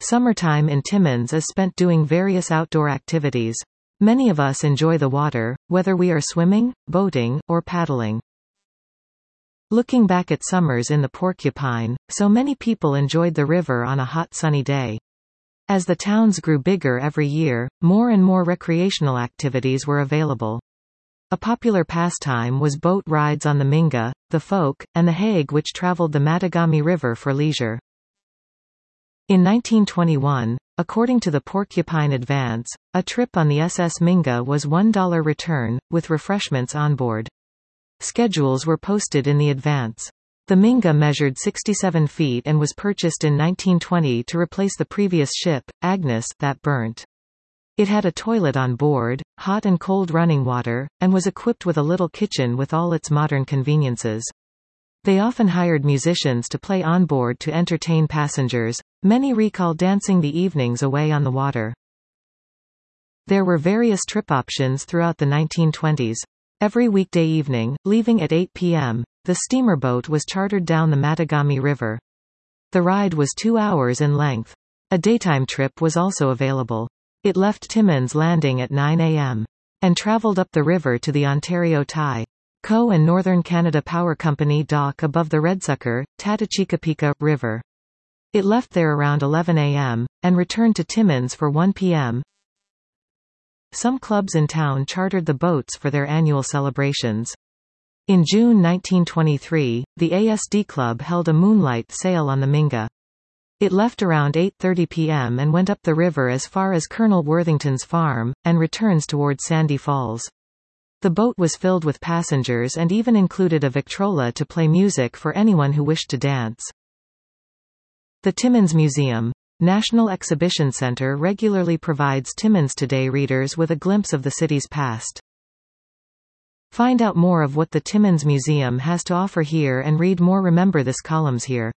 Summertime in Timmins is spent doing various outdoor activities. Many of us enjoy the water, whether we are swimming, boating, or paddling. Looking back at summers in the Porcupine, so many people enjoyed the river on a hot sunny day. As the towns grew bigger every year, more and more recreational activities were available. A popular pastime was boat rides on the Minga, the Folk, and the Hague, which traveled the Mattagami River for leisure. In 1921, according to the Porcupine Advance, a trip on the SS Minga was $1 return, with refreshments on board. Schedules were posted in the Advance. The Minga measured 67 feet and was purchased in 1920 to replace the previous ship, Agnes, that burnt. It had a toilet on board, hot and cold running water, and was equipped with a little kitchen with all its modern conveniences. They often hired musicians to play on board to entertain passengers. Many recall dancing the evenings away on the water. There were various trip options throughout the 1920s. Every weekday evening, leaving at 8 p.m., the steamer boat was chartered down the Mattagami River. The ride was 2 hours in length. A daytime trip was also available. It left Timmins Landing at 9 a.m. and traveled up the river to the Ontario Tie Co. and Northern Canada Power Company dock above the Redsucker, Tatachikapika, River. It left there around 11 a.m., and returned to Timmins for 1 p.m. Some clubs in town chartered the boats for their annual celebrations. In June 1923, the ASD Club held a moonlight sail on the Minga. It left around 8:30 p.m. and went up the river as far as Colonel Worthington's farm, and returns towards Sandy Falls. The boat was filled with passengers and even included a Victrola to play music for anyone who wished to dance. The Timmins Museum, National Exhibition Centre regularly provides Timmins Today readers with a glimpse of the city's past. Find out more of what the Timmins Museum has to offer here and read more. Remember this columns here.